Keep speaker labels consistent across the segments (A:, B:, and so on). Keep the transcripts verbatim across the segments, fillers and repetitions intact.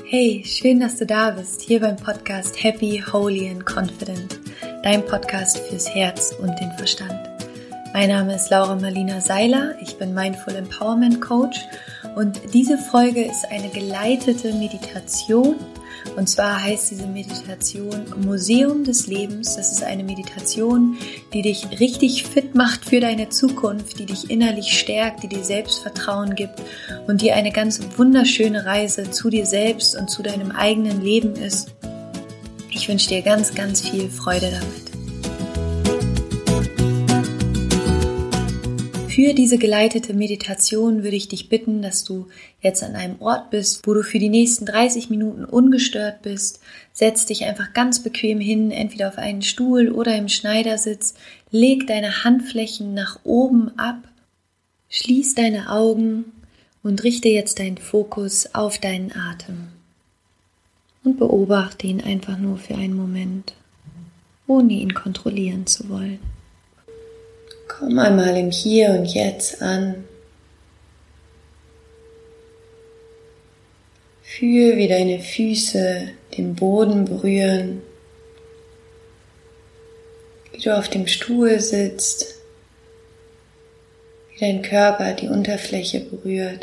A: Hey, schön, dass du da bist, hier beim Podcast Happy, Holy and Confident, dein Podcast fürs Herz und den Verstand. Mein Name ist Laura Marlina Seiler, ich bin Mindful Empowerment Coach und diese Folge ist eine geleitete Meditation. Und zwar heißt diese Meditation Museum des Lebens. Das ist eine Meditation, die dich richtig fit macht für deine Zukunft, die dich innerlich stärkt, die dir Selbstvertrauen gibt und die eine ganz wunderschöne Reise zu dir selbst und zu deinem eigenen Leben ist. Ich wünsche dir ganz, ganz viel Freude damit. Für diese geleitete Meditation würde ich dich bitten, dass du jetzt an einem Ort bist, wo du für die nächsten dreißig Minuten ungestört bist. Setz dich einfach ganz bequem hin, entweder auf einen Stuhl oder im Schneidersitz. Leg deine Handflächen nach oben ab, schließ deine Augen und richte jetzt deinen Fokus auf deinen Atem. Und beobachte ihn einfach nur für einen Moment, ohne ihn kontrollieren zu wollen. Komm einmal im Hier und Jetzt an. Fühl, wie deine Füße den Boden berühren, wie du auf dem Stuhl sitzt, wie dein Körper die Unterfläche berührt.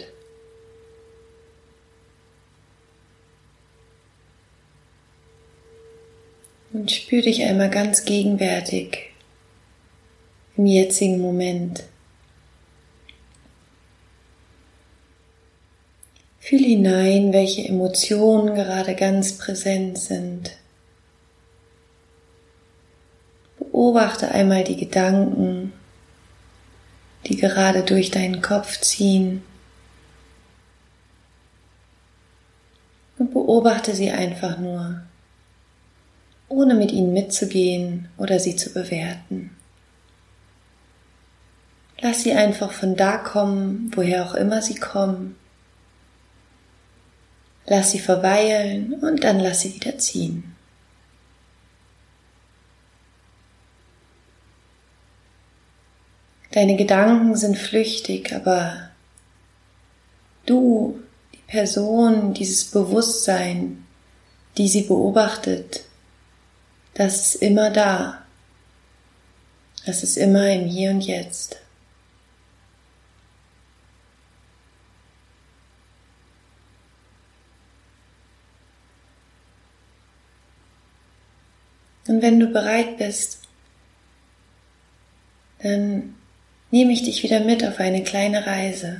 A: Und spür dich einmal ganz gegenwärtig im jetzigen Moment. Fühl hinein, welche Emotionen gerade ganz präsent sind. Beobachte einmal die Gedanken, die gerade durch deinen Kopf ziehen. Und beobachte sie einfach nur, ohne mit ihnen mitzugehen oder sie zu bewerten. Lass sie einfach von da kommen, woher auch immer sie kommen. Lass sie verweilen und dann lass sie wieder ziehen. Deine Gedanken sind flüchtig, aber du, die Person, dieses Bewusstsein, die sie beobachtet, das ist immer da. Das ist immer im Hier und Jetzt. Und wenn du bereit bist, dann nehme ich dich wieder mit auf eine kleine Reise.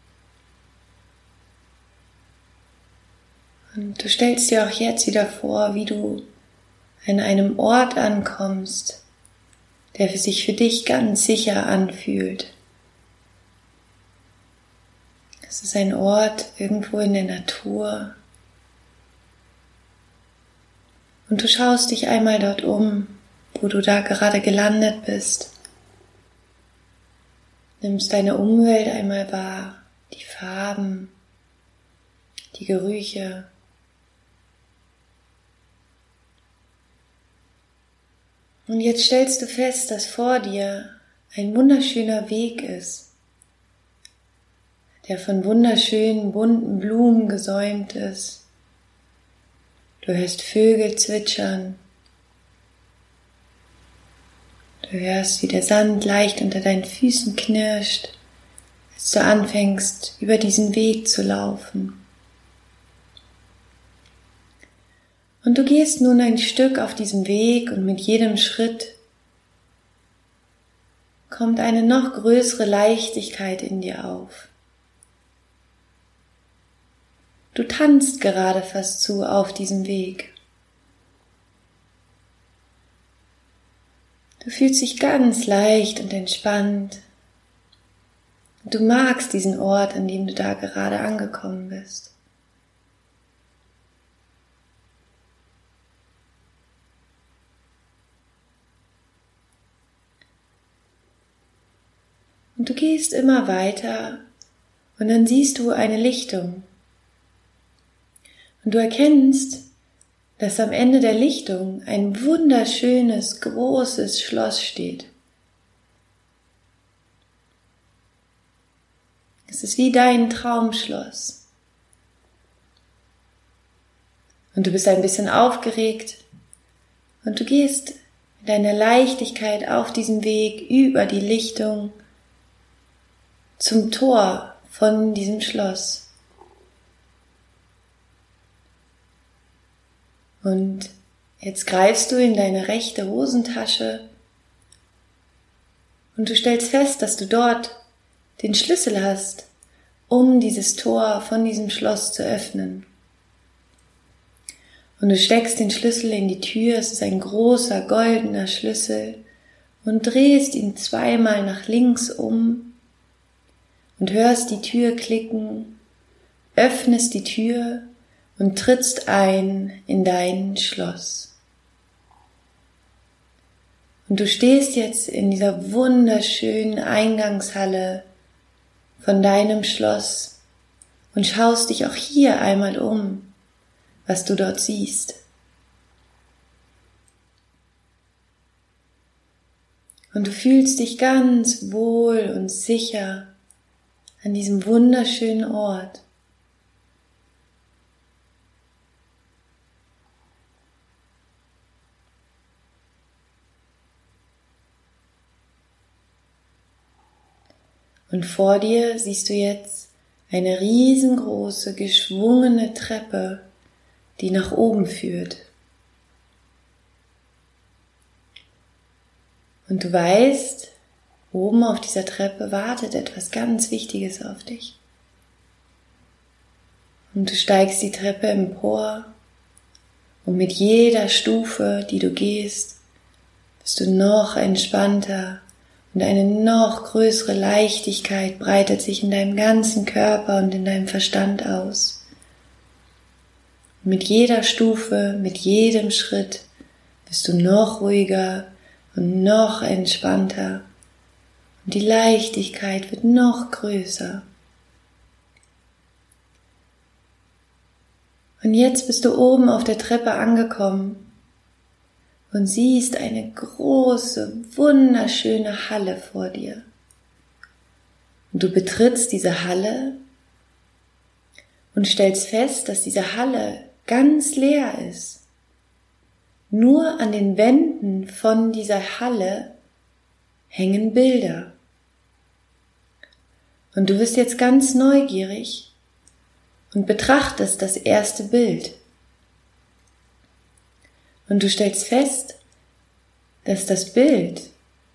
A: Und du stellst dir auch jetzt wieder vor, wie du an einem Ort ankommst, der sich für dich ganz sicher anfühlt. Es ist ein Ort irgendwo in der Natur. Und du schaust dich einmal dort um, wo du da gerade gelandet bist. Nimmst deine Umwelt einmal wahr, die Farben, die Gerüche. Und jetzt stellst du fest, dass vor dir ein wunderschöner Weg ist, der von wunderschönen, bunten Blumen gesäumt ist. Du hörst Vögel zwitschern. Du hörst, wie der Sand leicht unter deinen Füßen knirscht, als du anfängst, über diesen Weg zu laufen. Und du gehst nun ein Stück auf diesem Weg und mit jedem Schritt kommt eine noch größere Leichtigkeit in dir auf. Du tanzt gerade fast zu auf diesem Weg. Du fühlst dich ganz leicht und entspannt. Und du magst diesen Ort, an dem du da gerade angekommen bist. Und du gehst immer weiter und dann siehst du eine Lichtung. Und du erkennst, dass am Ende der Lichtung ein wunderschönes, großes Schloss steht. Es ist wie dein Traumschloss. Und du bist ein bisschen aufgeregt und du gehst mit deiner Leichtigkeit auf diesem Weg über die Lichtung zum Tor von diesem Schloss. Und jetzt greifst du in deine rechte Hosentasche und du stellst fest, dass du dort den Schlüssel hast, um dieses Tor von diesem Schloss zu öffnen. Und du steckst den Schlüssel in die Tür, es ist ein großer goldener Schlüssel, und drehst ihn zweimal nach links um und hörst die Tür klicken, öffnest die Tür und trittst ein in dein Schloss. Und du stehst jetzt in dieser wunderschönen Eingangshalle von deinem Schloss und schaust dich auch hier einmal um, was du dort siehst. Und du fühlst dich ganz wohl und sicher an diesem wunderschönen Ort. Und vor dir siehst du jetzt eine riesengroße, geschwungene Treppe, die nach oben führt. Und du weißt, oben auf dieser Treppe wartet etwas ganz Wichtiges auf dich. Und du steigst die Treppe empor und mit jeder Stufe, die du gehst, bist du noch entspannter und eine noch größere Leichtigkeit breitet sich in deinem ganzen Körper und in deinem Verstand aus. Mit jeder Stufe, mit jedem Schritt bist du noch ruhiger und noch entspannter und die Leichtigkeit wird noch größer. Und jetzt bist du oben auf der Treppe angekommen und siehst eine große, wunderschöne Halle vor dir. Und du betrittst diese Halle und stellst fest, dass diese Halle ganz leer ist. Nur an den Wänden von dieser Halle hängen Bilder. Und du wirst jetzt ganz neugierig und betrachtest das erste Bild. Und du stellst fest, dass das Bild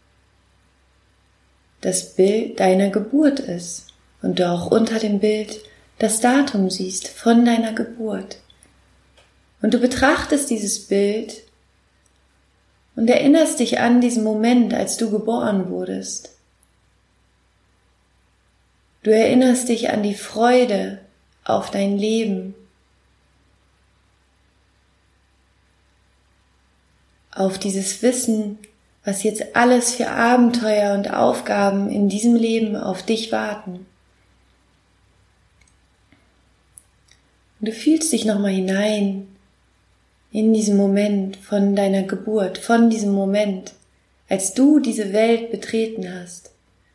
A: das Bild deiner Geburt ist und du auch unter dem Bild das Datum siehst von deiner Geburt. Und du betrachtest dieses Bild und erinnerst dich an diesen Moment, als du geboren wurdest. Du erinnerst dich an die Freude auf dein Leben, auf dieses Wissen, was jetzt alles für Abenteuer und Aufgaben in diesem Leben auf dich warten. Und du fühlst dich nochmal hinein in diesen Moment von deiner Geburt, von diesem Moment, als du diese Welt betreten hast.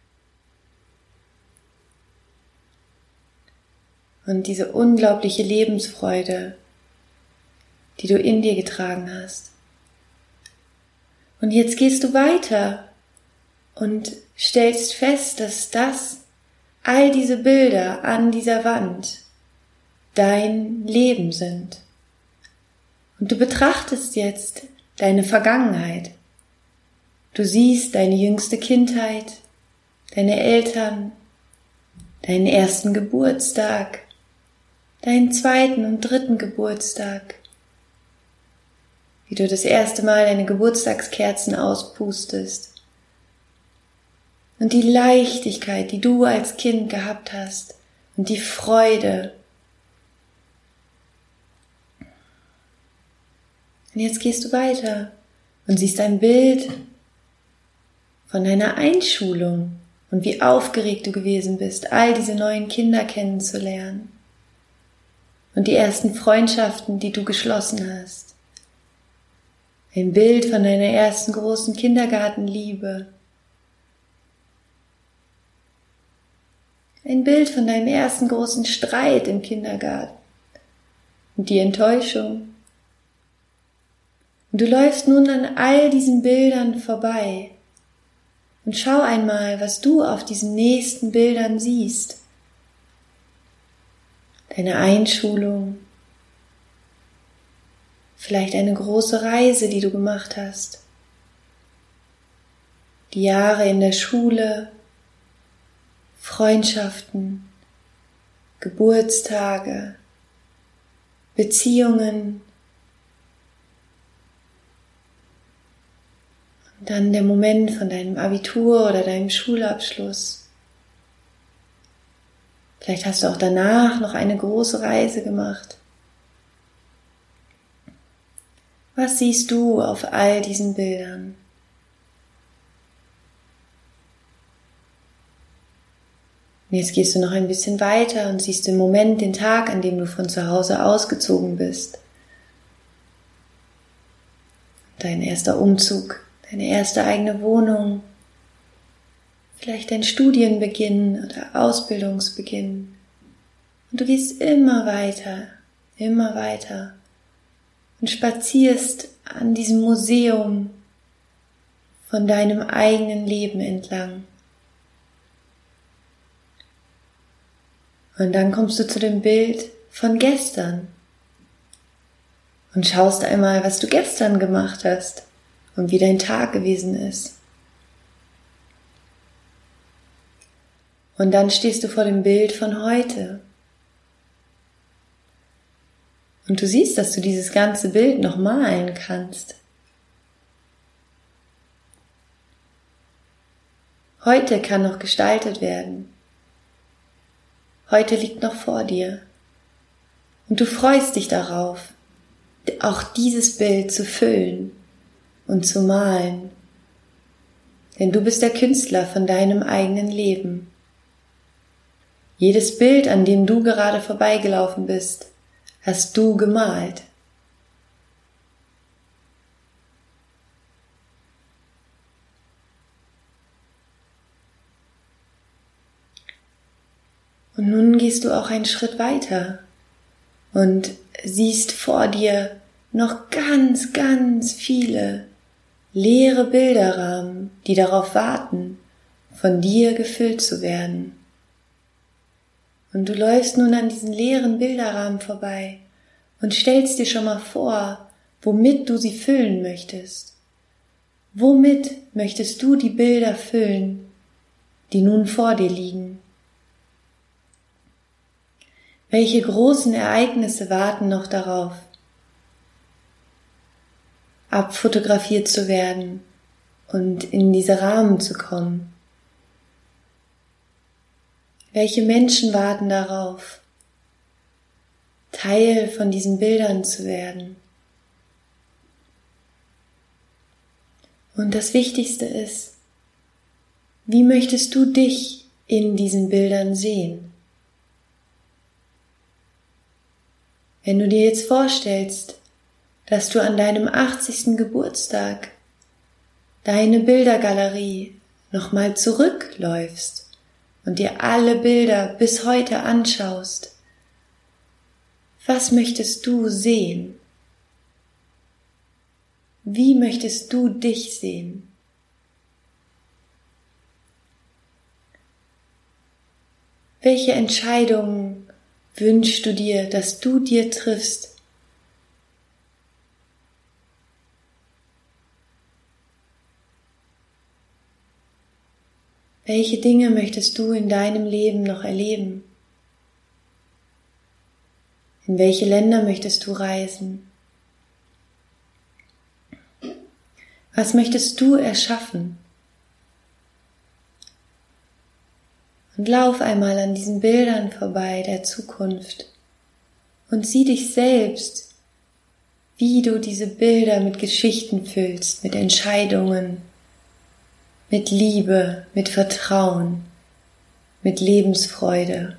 A: Und diese unglaubliche Lebensfreude, die du in dir getragen hast. Und jetzt gehst du weiter und stellst fest, dass das, all diese Bilder an dieser Wand, dein Leben sind. Und du betrachtest jetzt deine Vergangenheit. Du siehst deine jüngste Kindheit, deine Eltern, deinen ersten Geburtstag, deinen zweiten und dritten Geburtstag, wie du das erste Mal deine Geburtstagskerzen auspustest und die Leichtigkeit, die du als Kind gehabt hast und die Freude. Und jetzt gehst du weiter und siehst ein Bild von deiner Einschulung und wie aufgeregt du gewesen bist, all diese neuen Kinder kennenzulernen und die ersten Freundschaften, die du geschlossen hast. Ein Bild von deiner ersten großen Kindergartenliebe. Ein Bild von deinem ersten großen Streit im Kindergarten und die Enttäuschung Und du läufst nun an all diesen Bildern vorbei und schau einmal, was du auf diesen nächsten Bildern siehst. Deine Einschulung, vielleicht eine große Reise, die du gemacht hast, die Jahre in der Schule, Freundschaften, Geburtstage, Beziehungen, und dann der Moment von deinem Abitur oder deinem Schulabschluss. Vielleicht hast du auch danach noch eine große Reise gemacht. Was siehst du auf all diesen Bildern? Und jetzt gehst du noch ein bisschen weiter und siehst im Moment den Tag, an dem du von zu Hause ausgezogen bist. Dein erster Umzug, deine erste eigene Wohnung, vielleicht dein Studienbeginn oder Ausbildungsbeginn. Und du gehst immer weiter, immer weiter und spazierst an diesem Museum von deinem eigenen Leben entlang. Und dann kommst du zu dem Bild von gestern und schaust einmal, was du gestern gemacht hast und wie dein Tag gewesen ist. Und dann stehst du vor dem Bild von heute. Und du siehst, dass du dieses ganze Bild noch malen kannst. Heute kann noch gestaltet werden. Heute liegt noch vor dir. Und du freust dich darauf, auch dieses Bild zu füllen und zu malen. Denn du bist der Künstler von deinem eigenen Leben. Jedes Bild, an dem du gerade vorbeigelaufen bist, hast du gemalt. Und nun gehst du auch einen Schritt weiter und siehst vor dir noch ganz, ganz viele leere Bilderrahmen, die darauf warten, von dir gefüllt zu werden. Und du läufst nun an diesen leeren Bilderrahmen vorbei und stellst dir schon mal vor, womit du sie füllen möchtest. Womit möchtest du die Bilder füllen, die nun vor dir liegen? Welche großen Ereignisse warten noch darauf, abfotografiert zu werden und in diese Rahmen zu kommen? Welche Menschen warten darauf, Teil von diesen Bildern zu werden? Und das Wichtigste ist, wie möchtest du dich in diesen Bildern sehen? Wenn du dir jetzt vorstellst, dass du an deinem achtzigsten Geburtstag deine Bildergalerie nochmal zurückläufst und dir alle Bilder bis heute anschaust, was möchtest du sehen? Wie möchtest du dich sehen? Welche Entscheidungen wünschst du dir, dass du dir triffst? Welche Dinge möchtest du in deinem Leben noch erleben? In welche Länder möchtest du reisen? Was möchtest du erschaffen? Und lauf einmal an diesen Bildern vorbei der Zukunft und sieh dich selbst, wie du diese Bilder mit Geschichten füllst, mit Entscheidungen, mit Liebe, mit Vertrauen, mit Lebensfreude.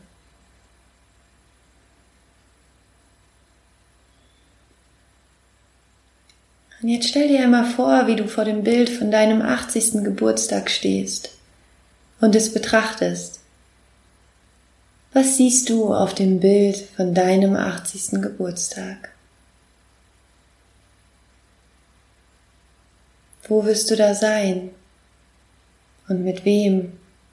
A: Und jetzt stell dir einmal vor, wie du vor dem Bild von deinem achtzigsten Geburtstag stehst und es betrachtest. Was siehst du auf dem Bild von deinem achtzigsten Geburtstag? Wo wirst du da sein? Und mit wem?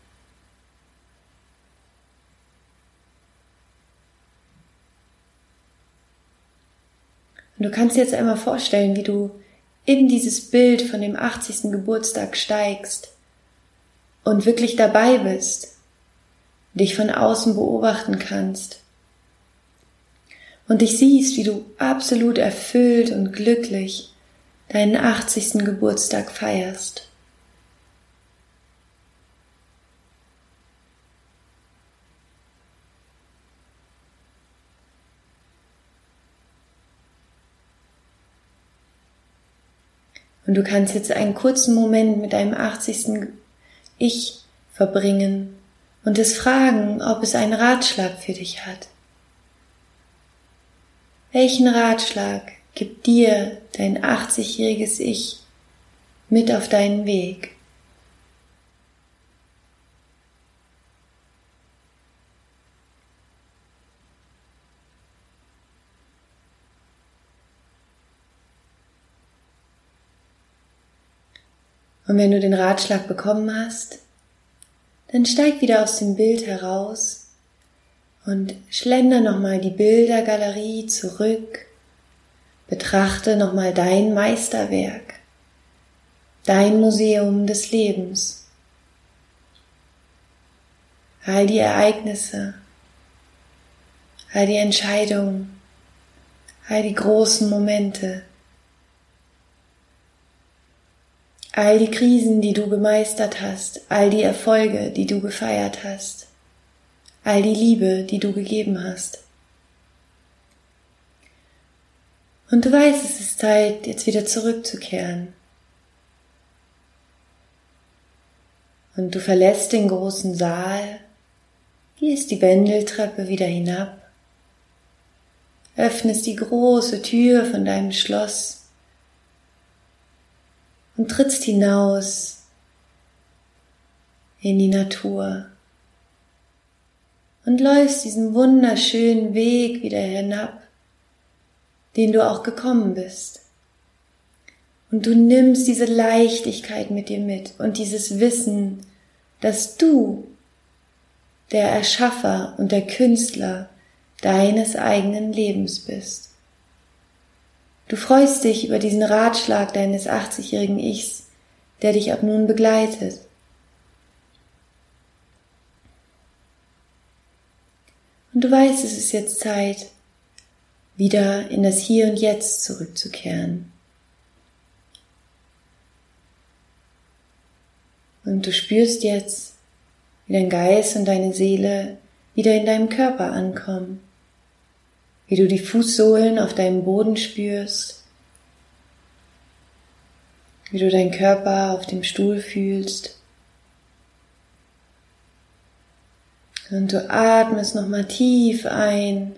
A: Und du kannst dir jetzt einmal vorstellen, wie du in dieses Bild von dem achtzigsten Geburtstag steigst und wirklich dabei bist, dich von außen beobachten kannst und dich siehst, wie du absolut erfüllt und glücklich deinen achtzigsten Geburtstag feierst. Und du kannst jetzt einen kurzen Moment mit deinem achtzigsten Ich verbringen und es fragen, ob es einen Ratschlag für dich hat. Welchen Ratschlag gibt dir dein achtzigjähriges Ich mit auf deinen Weg? Und wenn du den Ratschlag bekommen hast, dann steig wieder aus dem Bild heraus und schlender nochmal die Bildergalerie zurück. Betrachte nochmal dein Meisterwerk, dein Museum des Lebens. All die Ereignisse, all die Entscheidungen, all die großen Momente, all die Krisen, die du gemeistert hast, all die Erfolge, die du gefeiert hast, all die Liebe, die du gegeben hast. Und du weißt, es ist Zeit, jetzt wieder zurückzukehren. Und du verlässt den großen Saal, gehst die Wendeltreppe wieder hinab, öffnest die große Tür von deinem Schloss und trittst hinaus in die Natur und läufst diesen wunderschönen Weg wieder hinab, den du auch gekommen bist. Und du nimmst diese Leichtigkeit mit dir mit und dieses Wissen, dass du der Erschaffer und der Künstler deines eigenen Lebens bist. Du freust dich über diesen Ratschlag deines achtzigjährigen Ichs, der dich ab nun begleitet. Und du weißt, es ist jetzt Zeit, wieder in das Hier und Jetzt zurückzukehren. Und du spürst jetzt, wie dein Geist und deine Seele wieder in deinem Körper ankommen, wie du die Fußsohlen auf deinem Boden spürst, wie du deinen Körper auf dem Stuhl fühlst. Und du atmest nochmal tief ein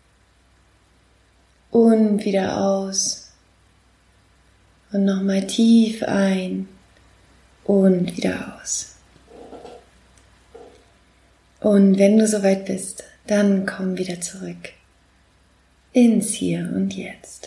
A: und wieder aus. Und nochmal tief ein und wieder aus. Und wenn du soweit bist, dann komm wieder zurück ins Hier und Jetzt.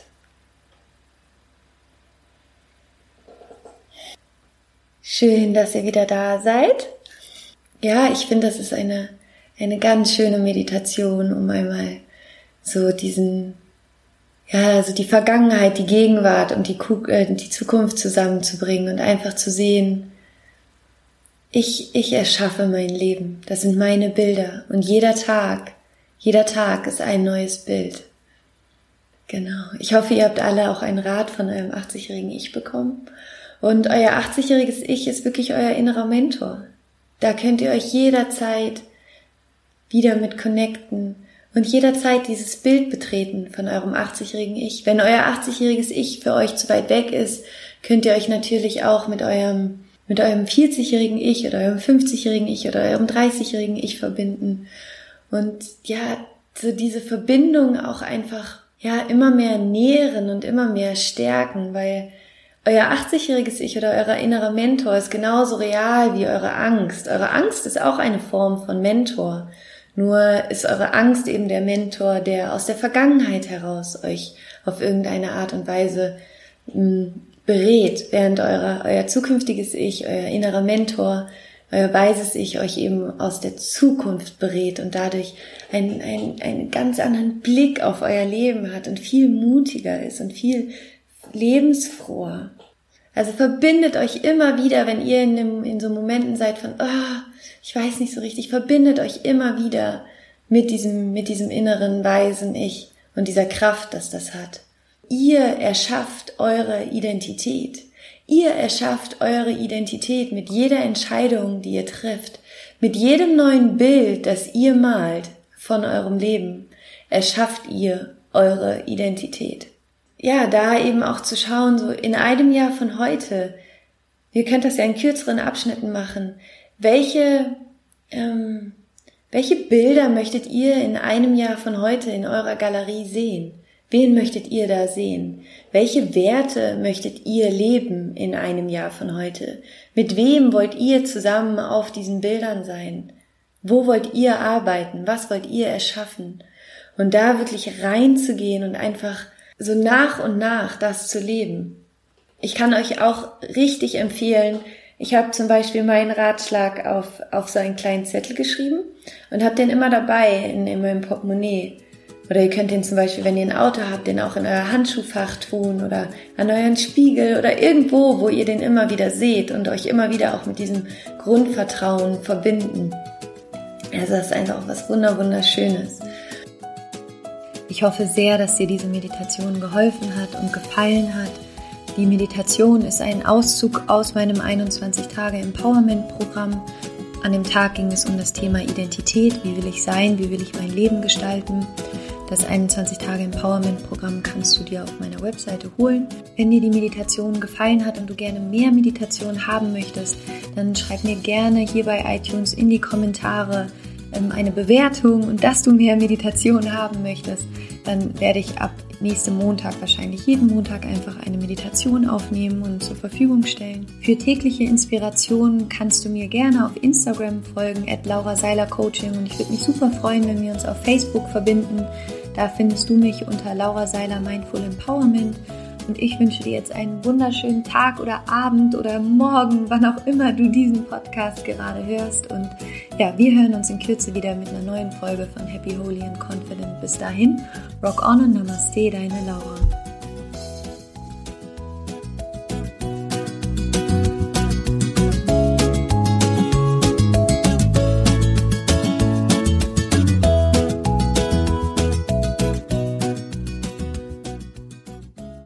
A: Schön, dass ihr wieder da seid. Ja, ich finde, das ist eine, eine ganz schöne Meditation, um einmal so diesen, ja, also die Vergangenheit, die Gegenwart und die, äh, die Zukunft zusammenzubringen und einfach zu sehen, ich, ich erschaffe mein Leben. Das sind meine Bilder und jeder Tag, jeder Tag ist ein neues Bild. Genau. Ich hoffe, ihr habt alle auch einen Rat von eurem achtzigjährigen Ich bekommen. Und euer achtzigjähriges Ich ist wirklich euer innerer Mentor. Da könnt ihr euch jederzeit wieder mit connecten und jederzeit dieses Bild betreten von eurem achtzigjährigen Ich. Wenn euer achtzigjähriges Ich für euch zu weit weg ist, könnt ihr euch natürlich auch mit eurem, mit eurem vierzigjährigen Ich oder eurem fünfzigjährigen Ich oder eurem dreißigjährigen Ich verbinden. Und ja, so diese Verbindung auch einfach ja immer mehr nähren und immer mehr stärken, weil euer achtzigjähriges Ich oder euer innerer Mentor ist genauso real wie eure Angst. Eure Angst ist auch eine Form von Mentor. Nur ist eure Angst eben der Mentor, der aus der Vergangenheit heraus euch auf irgendeine Art und Weise mh, berät, während euer, euer zukünftiges Ich, euer innerer Mentor, euer weises Ich euch eben aus der Zukunft berät und dadurch einen, einen, einen ganz anderen Blick auf euer Leben hat und viel mutiger ist und viel lebensfroher. Also verbindet euch immer wieder, wenn ihr in, dem, in so Momenten seid von, oh, ich weiß nicht so richtig, verbindet euch immer wieder mit diesem, mit diesem inneren weisen Ich und dieser Kraft, dass das hat. Ihr erschafft eure Identität. Ihr erschafft eure Identität mit jeder Entscheidung, die ihr trifft, mit jedem neuen Bild, das ihr malt von eurem Leben, erschafft ihr eure Identität. Ja, da eben auch zu schauen, so in einem Jahr von heute, ihr könnt das ja in kürzeren Abschnitten machen, welche, ähm, welche Bilder möchtet ihr in einem Jahr von heute in eurer Galerie sehen? Wen möchtet ihr da sehen? Welche Werte möchtet ihr leben in einem Jahr von heute? Mit wem wollt ihr zusammen auf diesen Bildern sein? Wo wollt ihr arbeiten? Was wollt ihr erschaffen? Und da wirklich reinzugehen und einfach so nach und nach das zu leben. Ich kann euch auch richtig empfehlen, ich habe zum Beispiel meinen Ratschlag auf, auf so einen kleinen Zettel geschrieben und habe den immer dabei in, in meinem Portemonnaie. Oder ihr könnt den zum Beispiel, wenn ihr ein Auto habt, den auch in euer Handschuhfach tun oder an euren Spiegel oder irgendwo, wo ihr den immer wieder seht und euch immer wieder auch mit diesem Grundvertrauen verbinden. Also das ist einfach auch was Wunderschönes. Ich hoffe sehr, dass dir diese Meditation geholfen hat und gefallen hat. Die Meditation ist ein Auszug aus meinem einundzwanzig Tage Empowerment Programm. An dem Tag ging es um das Thema Identität. Wie will ich sein? Wie will ich mein Leben gestalten? Das einundzwanzig Tage Empowerment Programm kannst du dir auf meiner Webseite holen. Wenn dir die Meditation gefallen hat und du gerne mehr Meditation haben möchtest, dann schreib mir gerne hier bei iTunes in die Kommentare ähm, eine Bewertung und dass du mehr Meditation haben möchtest. Dann werde ich ab nächsten Montag, wahrscheinlich jeden Montag, einfach eine Meditation aufnehmen und zur Verfügung stellen. Für tägliche Inspirationen kannst du mir gerne auf Instagram folgen, at Laura Seiler Coaching, und ich würde mich super freuen, wenn wir uns auf Facebook verbinden. Da findest du mich unter Laura Seiler Mindful Empowerment. Und ich wünsche dir jetzt einen wunderschönen Tag oder Abend oder Morgen, wann auch immer du diesen Podcast gerade hörst. Und ja, wir hören uns in Kürze wieder mit einer neuen Folge von Happy, Holy and Confident. Bis dahin, rock on und Namaste, deine Laura.